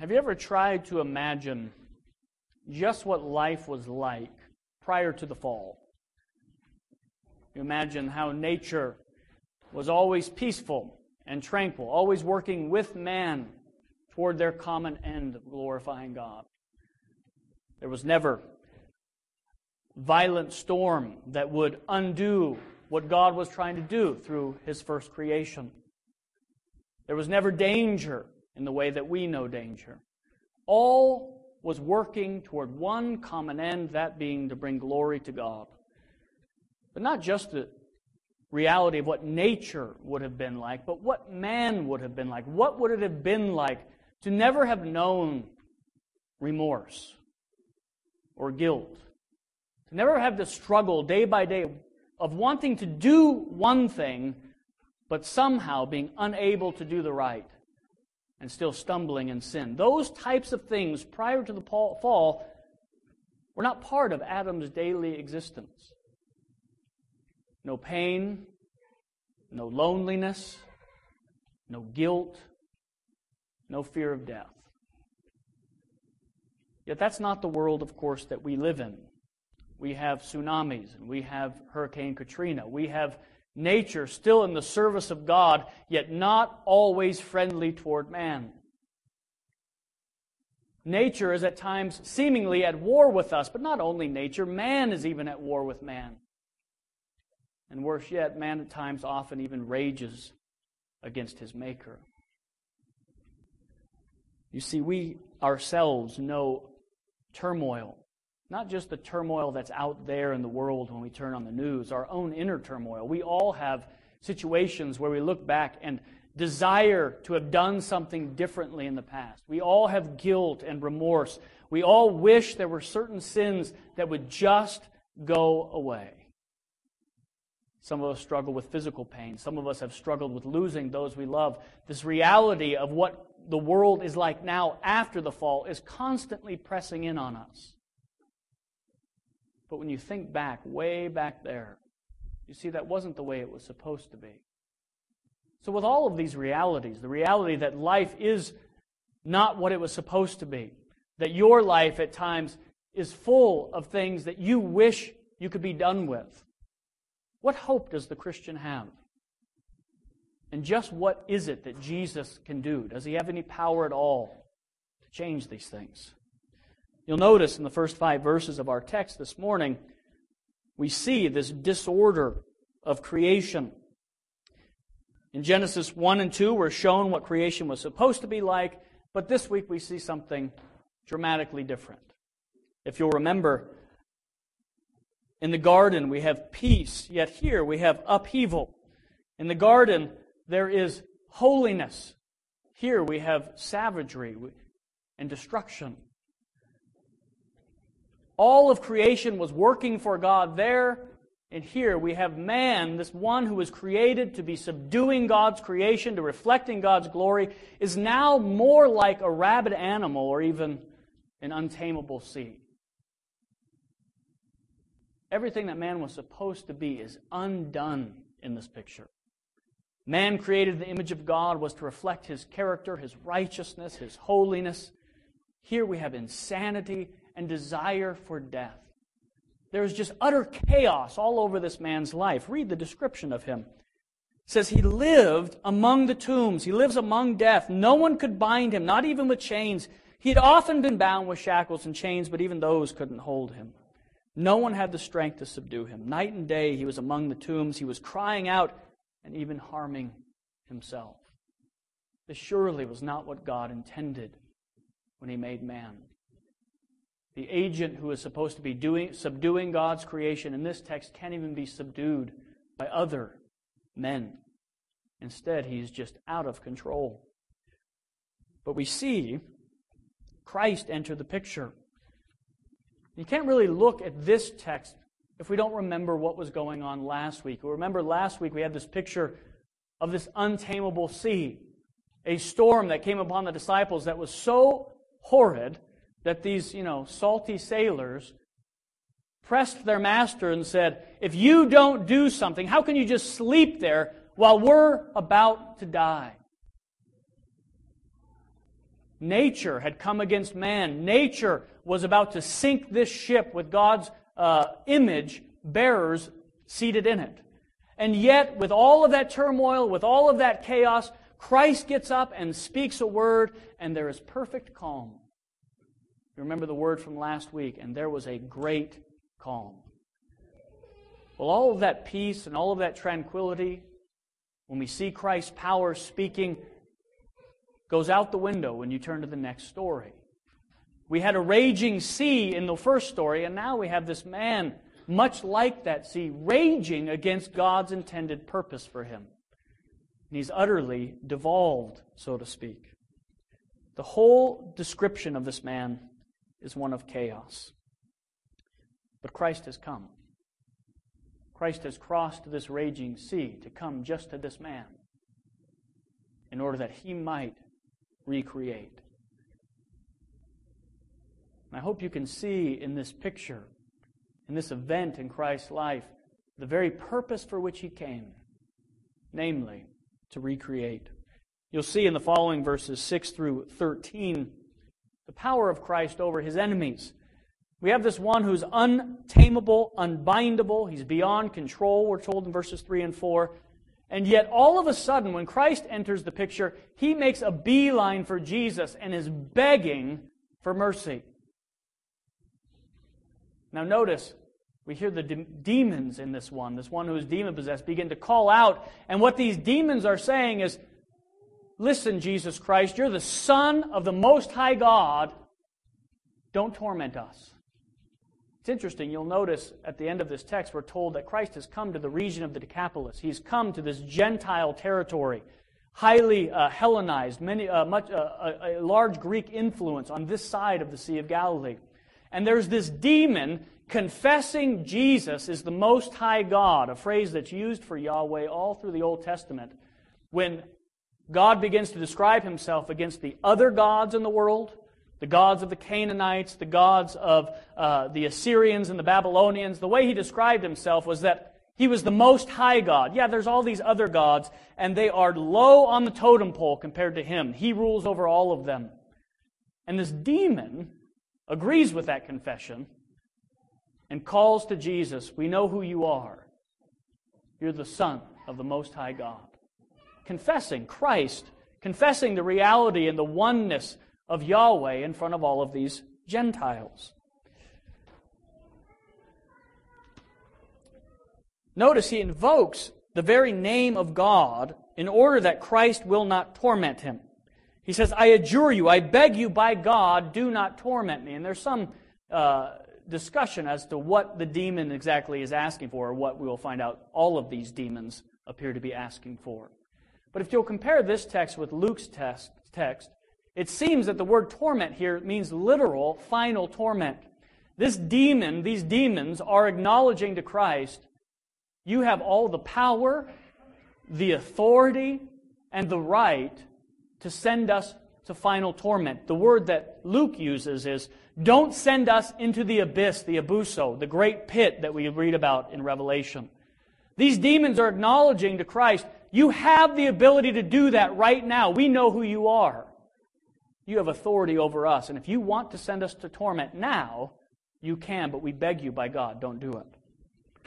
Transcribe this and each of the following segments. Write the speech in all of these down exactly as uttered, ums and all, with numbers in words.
have you ever tried to imagine just what life was like prior to the fall? You imagine how nature was always peaceful and tranquil, always working with man toward their common end of glorifying God. There was never violent storm that would undo what God was trying to do through His first creation. There was never danger in the way that we know danger. All was working toward one common end, that being to bring glory to God. But not just the reality of what nature would have been like, but what man would have been like. What would it have been like to never have known remorse or guilt? To never have to struggle day by day of wanting to do one thing, but somehow being unable to do the right and still stumbling in sin. Those types of things prior to the fall were not part of Adam's daily existence. No pain, no loneliness, no guilt, no fear of death. Yet that's not the world, of course, that we live in. We have tsunamis, and we have Hurricane Katrina. We have nature still in the service of God, yet not always friendly toward man. Nature is at times seemingly at war with us, but not only nature, man is even at war with man. And worse yet, man at times often even rages against his Maker. You see, we ourselves know turmoil. Not just the turmoil that's out there in the world when we turn on the news, our own inner turmoil. We all have situations where we look back and desire to have done something differently in the past. We all have guilt and remorse. We all wish there were certain sins that would just go away. Some of us struggle with physical pain. Some of us have struggled with losing those we love. This reality of what the world is like now after the fall is constantly pressing in on us. But when you think back, way back there, you see that wasn't the way it was supposed to be. So with all of these realities, the reality that life is not what it was supposed to be, that your life at times is full of things that you wish you could be done with, what hope does the Christian have? And just what is it that Jesus can do? Does He have any power at all to change these things? You'll notice in the first five verses of our text this morning, we see this disorder of creation. In Genesis one and two, we're shown what creation was supposed to be like, but this week we see something dramatically different. If you'll remember, in the garden we have peace, yet here we have upheaval. In the garden there is holiness. Here we have savagery and destruction. All of creation was working for God there, and here we have man, this one who was created to be subduing God's creation, to reflecting God's glory, is now more like a rabid animal or even an untamable sea. Everything that man was supposed to be is undone in this picture. Man created in the image of God was to reflect His character, His righteousness, His holiness. Here we have insanity and desire for death. There is just utter chaos all over this man's life. Read the description of him. It says he lived among the tombs. He lives among death. No one could bind him, not even with chains. He had often been bound with shackles and chains, but even those couldn't hold him. No one had the strength to subdue him. Night and day he was among the tombs. He was crying out and even harming himself. This surely was not what God intended when He made man. The agent who is supposed to be doing, subduing God's creation in this text can't even be subdued by other men. Instead, he is just out of control. But we see Christ enter the picture. You can't really look at this text if we don't remember what was going on last week. Remember last week we had this picture of this untamable sea, a storm that came upon the disciples that was so horrid that these, you know, salty sailors pressed their master and said, if you don't do something, how can you just sleep there while we're about to die? Nature had come against man. Nature was about to sink this ship with God's uh, image bearers seated in it. And yet, with all of that turmoil, with all of that chaos, Christ gets up and speaks a word, and there is perfect calm. You remember the word from last week, and there was a great calm. Well, all of that peace and all of that tranquility, when we see Christ's power speaking, goes out the window when you turn to the next story. We had a raging sea in the first story, and now we have this man, much like that sea, raging against God's intended purpose for him. And he's utterly devolved, so to speak. The whole description of this man is one of chaos. But Christ has come. Christ has crossed this raging sea to come just to this man in order that he might recreate. And I hope you can see in this picture, in this event in Christ's life, the very purpose for which he came, namely, to recreate. You'll see in the following verses six through thirteen, the power of Christ over his enemies. We have this one who's untamable, unbindable. He's beyond control, we're told in verses three and four. And yet, all of a sudden, when Christ enters the picture, he makes a beeline for Jesus and is begging for mercy. Now notice, we hear the de- demons in this one, this one who is demon-possessed, begin to call out. And what these demons are saying is, listen, Jesus Christ, you're the Son of the Most High God. Don't torment us. It's interesting, you'll notice at the end of this text, we're told that Christ has come to the region of the Decapolis. He's come to this Gentile territory, highly uh, Hellenized, many, uh, much, uh, a, a large Greek influence on this side of the Sea of Galilee. And there's this demon confessing Jesus is the Most High God, a phrase that's used for Yahweh all through the Old Testament. When God begins to describe himself against the other gods in the world, the gods of the Canaanites, the gods of uh, the Assyrians and the Babylonians, the way he described himself was that he was the Most High God. Yeah, there's all these other gods, and they are low on the totem pole compared to him. He rules over all of them. And this demon agrees with that confession and calls to Jesus, we know who you are. You're the Son of the Most High God. Confessing Christ, confessing the reality and the oneness of Yahweh in front of all of these Gentiles. Notice he invokes the very name of God in order that Christ will not torment him. He says, I adjure you, I beg you by God, do not torment me. And there's some uh, discussion as to what the demon exactly is asking for, or what we will find out all of these demons appear to be asking for. But if you'll compare this text with Luke's text, text it seems that the word torment here means literal, final torment. This demon, these demons are acknowledging to Christ, you have all the power, the authority, and the right to send us to final torment. The word that Luke uses is, don't send us into the abyss, the abuso, the great pit that we read about in Revelation. These demons are acknowledging to Christ, you have the ability to do that right now. We know who you are. You have authority over us. And if you want to send us to torment now, you can, but we beg you by God, don't do it.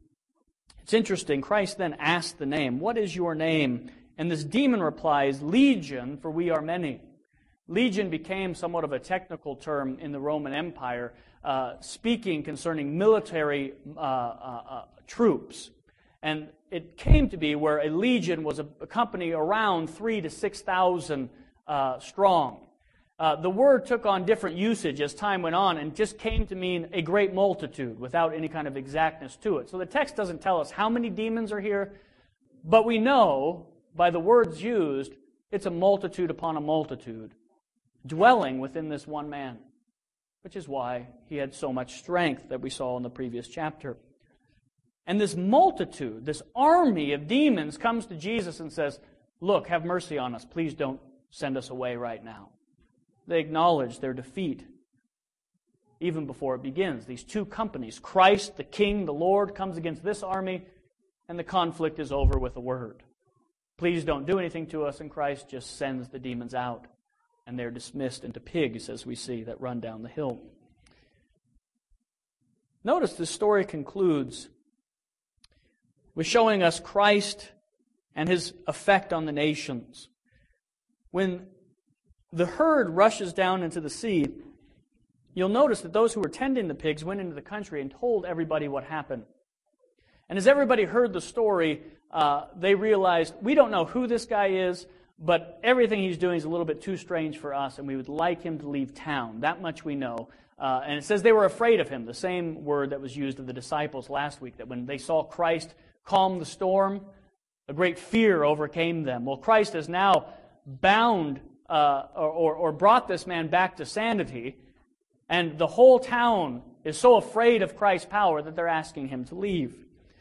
It's interesting, Christ then asked the name, what is your name? And this demon replies, Legion, for we are many. Legion became somewhat of a technical term in the Roman Empire, uh, speaking concerning military uh, uh, uh, troops. And it came to be where a legion was a, a company around three to six thousand uh, strong. Uh, the word took on different usage as time went on and just came to mean a great multitude without any kind of exactness to it. So the text doesn't tell us how many demons are here, but we know by the words used, it's a multitude upon a multitude dwelling within this one man, which is why he had so much strength that we saw in the previous chapter. And this multitude, this army of demons comes to Jesus and says, look, have mercy on us. Please don't send us away right now. They acknowledge their defeat even before it begins. These two companies, Christ, the King, the Lord, comes against this army, and the conflict is over with a word. Please don't do anything to us, and Christ just sends the demons out. and they're dismissed into pigs, as we see, that run down the hill. Notice the story concludes with showing us Christ and his effect on the nations. When the herd rushes down into the sea, you'll notice that those who were tending the pigs went into the country and told everybody what happened. And as everybody heard the story, uh, they realized, we don't know who this guy is, but everything he's doing is a little bit too strange for us, and we would like him to leave town. That much we know. Uh, and it says they were afraid of him, the same word that was used of the disciples last week, that when they saw Christ calm the storm, a great fear overcame them. Well, Christ has now bound uh, or, or brought this man back to sanity, and the whole town is so afraid of Christ's power that they're asking him to leave.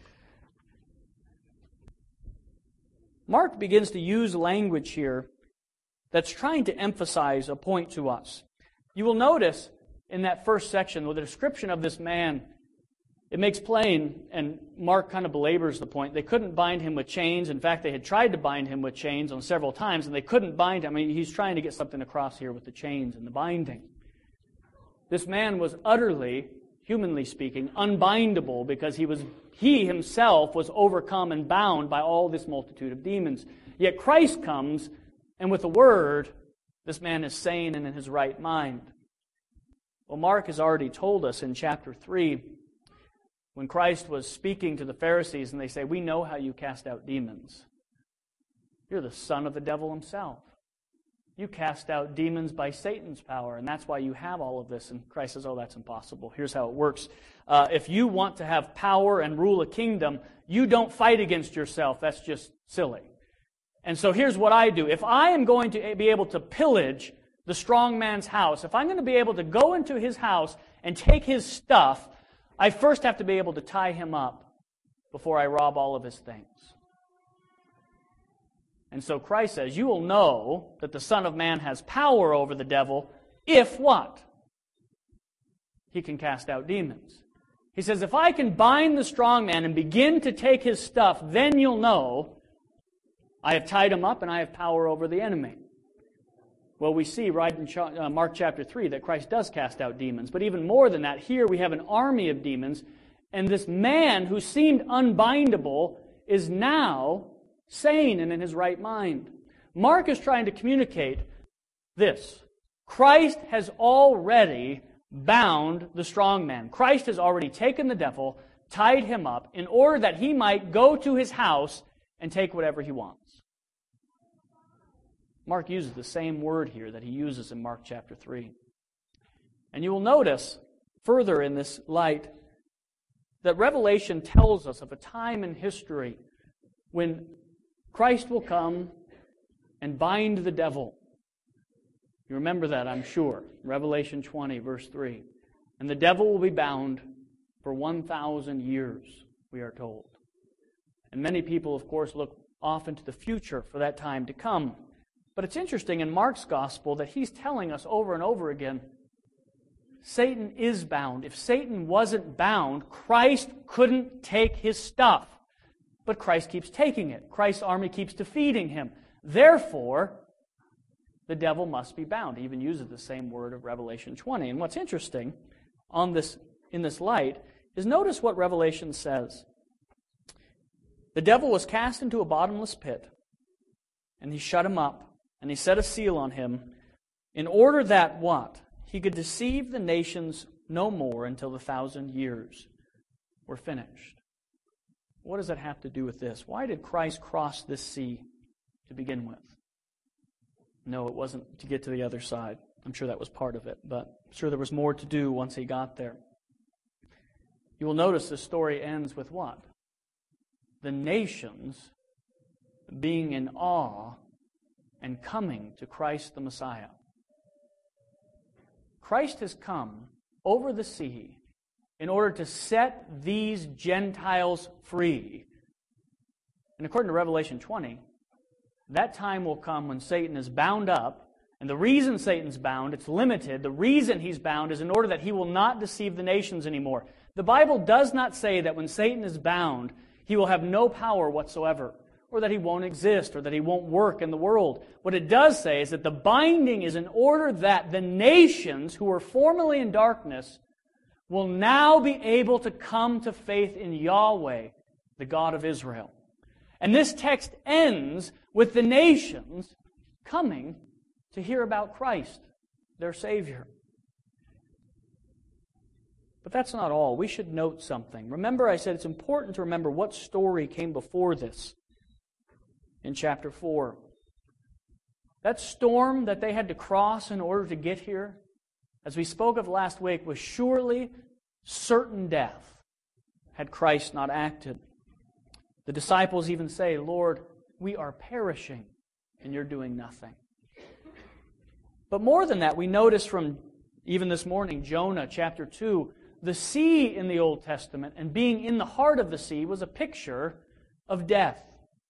Mark begins to use language here that's trying to emphasize a point to us. You will notice in that first section, with the description of this man, it makes plain, and Mark kind of belabors the point, they couldn't bind him with chains. In fact, they had tried to bind him with chains on several times, and they couldn't bind him. I mean, he's trying to get something across here with the chains and the binding. This man was utterly, humanly speaking, unbindable because he was he himself was overcome and bound by all this multitude of demons. Yet Christ comes, and with the word, this man is sane and in his right mind. Well, Mark has already told us in chapter three, when Christ was speaking to the Pharisees, and they say, we know how you cast out demons. You're the son of the devil himself. You cast out demons by Satan's power, and that's why you have all of this. And Christ says, oh, that's impossible. Here's how it works. Uh, if you want to have power and rule a kingdom, you don't fight against yourself. That's just silly. And so here's what I do. If I am going to be able to pillage the strong man's house, if I'm going to be able to go into his house and take his stuff, I first have to be able to tie him up before I rob all of his things. And so Christ says, you will know that the Son of Man has power over the devil if what? He can cast out demons. He says, if I can bind the strong man and begin to take his stuff, then you'll know I have tied him up and I have power over the enemy. Well, we see right in Mark chapter three that Christ does cast out demons. But even more than that, here we have an army of demons, and this man who seemed unbindable is now sane and in his right mind. Mark is trying to communicate this. Christ has already bound the strong man. Christ has already taken the devil, tied him up, in order that he might go to his house and take whatever he wants. Mark uses the same word here that he uses in Mark chapter three. And you will notice further in this light that Revelation tells us of a time in history when Christ will come and bind the devil. You remember that, I'm sure. Revelation twenty, verse three. And the devil will be bound for one thousand years, we are told. And many people, of course, look off into the future for that time to come. But it's interesting in Mark's gospel that he's telling us over and over again, Satan is bound. If Satan wasn't bound, Christ couldn't take his stuff. But Christ keeps taking it. Christ's army keeps defeating him. Therefore, the devil must be bound. He even uses the same word of Revelation twenty. And what's interesting on this, in this light is notice what Revelation says. The devil was cast into a bottomless pit, and he shut him up, and he set a seal on him, in order that what? He could deceive the nations no more until the thousand years were finished. What does that have to do with this? Why did Christ cross this sea to begin with? No, it wasn't to get to the other side. I'm sure that was part of it, but I'm sure there was more to do once he got there. You will notice the story ends with what? The nations being in awe and coming to Christ the Messiah. Christ has come over the sea in order to set these Gentiles free. And according to Revelation twenty, that time will come when Satan is bound up, and the reason Satan's bound, it's limited. The reason he's bound is in order that he will not deceive the nations anymore. The Bible does not say that when Satan is bound, he will have no power whatsoever. or that He won't exist, or that He won't work in the world. What it does say is that the binding is in order that the nations who were formerly in darkness will now be able to come to faith in Yahweh, the God of Israel. And this text ends with the nations coming to hear about Christ, their Savior. But that's not all. We should note something. Remember, I said it's important to remember what story came before this in chapter four. That storm that they had to cross in order to get here, as we spoke of last week, was surely certain death had Christ not acted. The disciples even say, Lord, we are perishing, and you're doing nothing. But more than that, we notice from even this morning, Jonah chapter two, the sea in the Old Testament and being in the heart of the sea was a picture of death.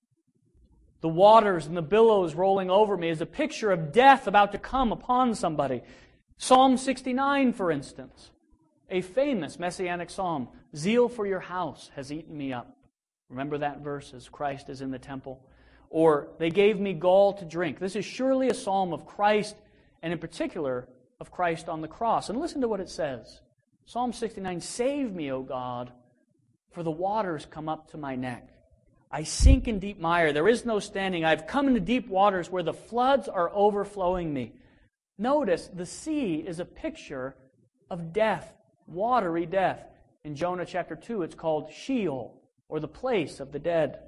The waters and the billows rolling over me is a picture of death about to come upon somebody. Psalm sixty-nine, for instance, a famous messianic psalm, zeal for your house has eaten me up. Remember that verse as Christ is in the temple? Or, they gave me gall to drink. This is surely a psalm of Christ, and in particular, of Christ on the cross. And listen to what it says. Psalm sixty-nine, save me, O God, for the waters come up to my neck. I sink in deep mire. There is no standing. I have come into deep waters where the floods are overflowing me. Notice, the sea is a picture of death, watery death. In Jonah chapter two, it's called Sheol, or the place of the dead.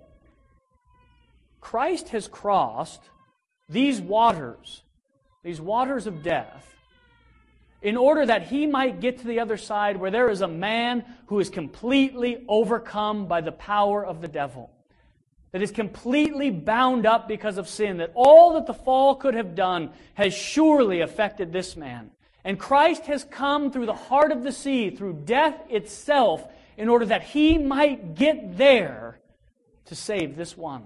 Christ has crossed these waters, these waters of death, in order that He might get to the other side where there is a man who is completely overcome by the power of the devil, that is completely bound up because of sin, that all that the fall could have done has surely affected this man. And Christ has come through the heart of the sea, through death itself, in order that He might get there to save this one.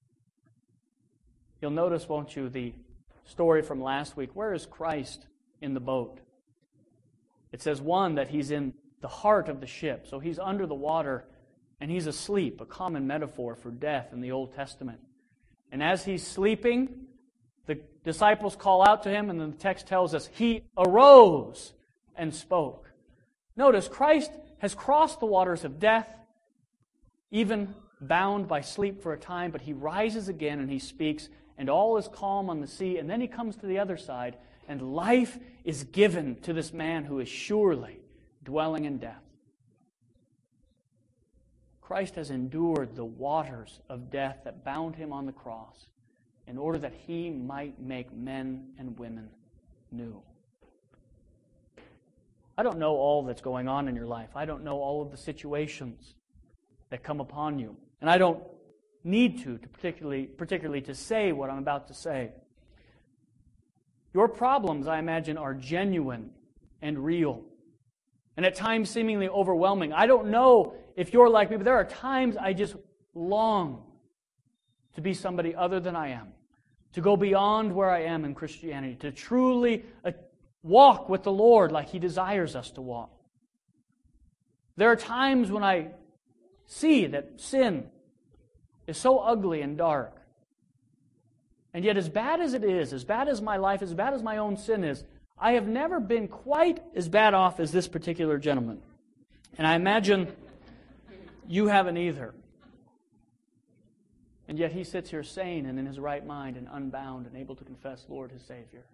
You'll notice, won't you, the story from last week. Where is Christ in the boat? It says, one, that He's in the heart of the ship. So He's under the water and He's asleep, a common metaphor for death in the Old Testament. And as He's sleeping, the disciples call out to Him, and then the text tells us, He arose and spoke. Notice, Christ has crossed the waters of death, even bound by sleep for a time, but He rises again and He speaks, and all is calm on the sea, and then He comes to the other side, and life is given to this man who is surely dwelling in death. Christ has endured the waters of death that bound Him on the cross in order that He might make men and women new. I don't know all that's going on in your life. I don't know all of the situations that come upon you. And I don't need to, to particularly, particularly to say what I'm about to say. Your problems, I imagine, are genuine and real, and at times seemingly overwhelming. I don't know if you're like me, but there are times I just long to be somebody other than I am, to go beyond where I am in Christianity, to truly uh, walk with the Lord like He desires us to walk. There are times when I see that sin is so ugly and dark. And yet, as bad as it is, as bad as my life, as bad as my own sin is, I have never been quite as bad off as this particular gentleman. And I imagine you haven't either. And yet he sits here sane and in his right mind and unbound and able to confess Lord his Savior.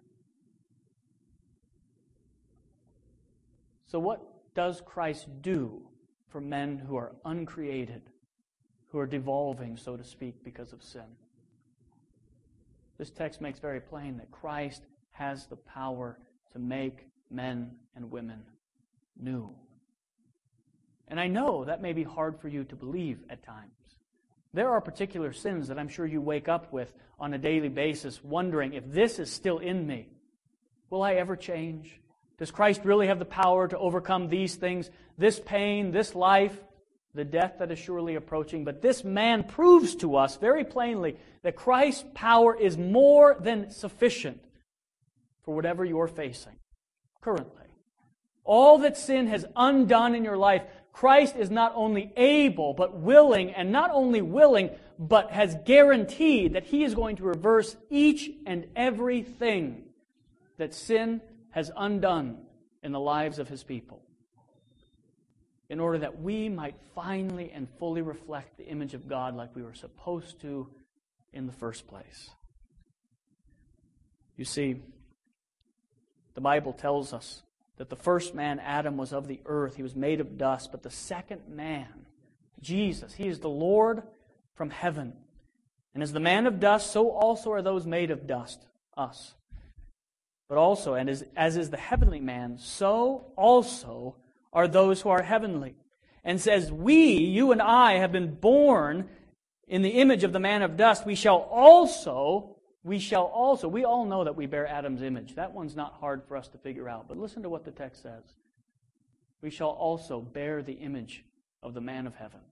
So what does Christ do for men who are uncreated, who are devolving, so to speak, because of sin? This text makes very plain that Christ has the power to make men and women new. And I know that may be hard for you to believe at times. There are particular sins that I'm sure you wake up with on a daily basis, wondering if this is still in me. Will I ever change? Does Christ really have the power to overcome these things, this pain, this life, the death that is surely approaching? But this man proves to us very plainly that Christ's power is more than sufficient for whatever you're facing currently. All that sin has undone in your life, Christ is not only able, but willing, and not only willing, but has guaranteed that He is going to reverse each and everything that sin has undone in the lives of His people, in order that we might finally and fully reflect the image of God like we were supposed to in the first place. You see, the Bible tells us that the first man, Adam, was of the earth. He was made of dust. But the second man, Jesus, He is the Lord from heaven. And as the man of dust, so also are those made of dust, us. But also, and as, as is the heavenly man, so also are those who are heavenly. And says, we, you and I, have been born in the image of the man of dust. We shall also... We shall also, we all know that we bear Adam's image. That one's not hard for us to figure out. But listen to what the text says. We shall also bear the image of the man of heaven.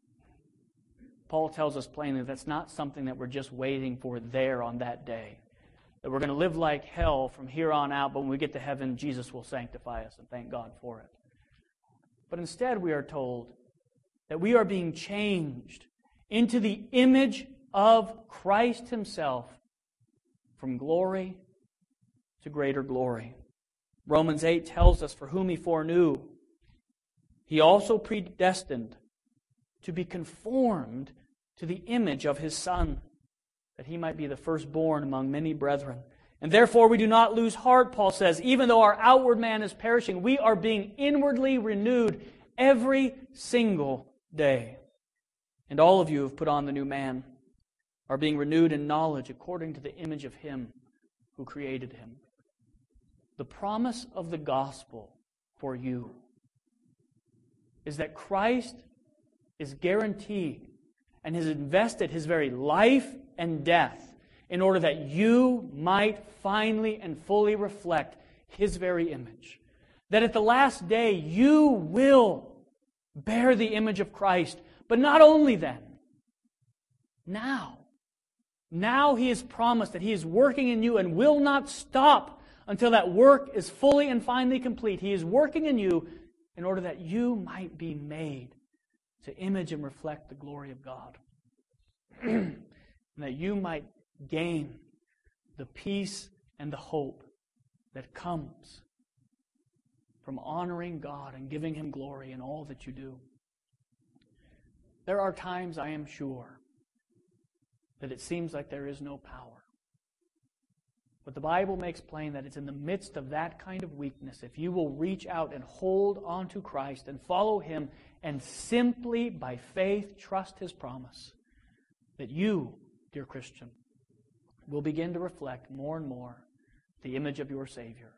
Paul tells us plainly that's not something that we're just waiting for there on that day. That we're going to live like hell from here on out, but when we get to heaven, Jesus will sanctify us, and thank God for it. But instead we are told that we are being changed into the image of Christ Himself, from glory to greater glory. Romans eight tells us, for whom He foreknew, He also predestined to be conformed to the image of His Son, that He might be the firstborn among many brethren. And therefore we do not lose heart, Paul says. Even though our outward man is perishing, we are being inwardly renewed every single day. And all of you have put on the new man, are being renewed in knowledge according to the image of Him who created him. The promise of the gospel for you is that Christ is guaranteed and has invested His very life and death in order that you might finally and fully reflect His very image. That at the last day you will bear the image of Christ. But not only then, now. Now He has promised that He is working in you and will not stop until that work is fully and finally complete. He is working in you in order that you might be made to image and reflect the glory of God. And that you might gain the peace and the hope that comes from honoring God and giving Him glory in all that you do. There are times, I am sure, that it seems like there is no power. But the Bible makes plain that it's in the midst of that kind of weakness, if you will reach out and hold on to Christ and follow Him and simply by faith trust His promise, that you, dear Christian, will begin to reflect more and more the image of your Savior.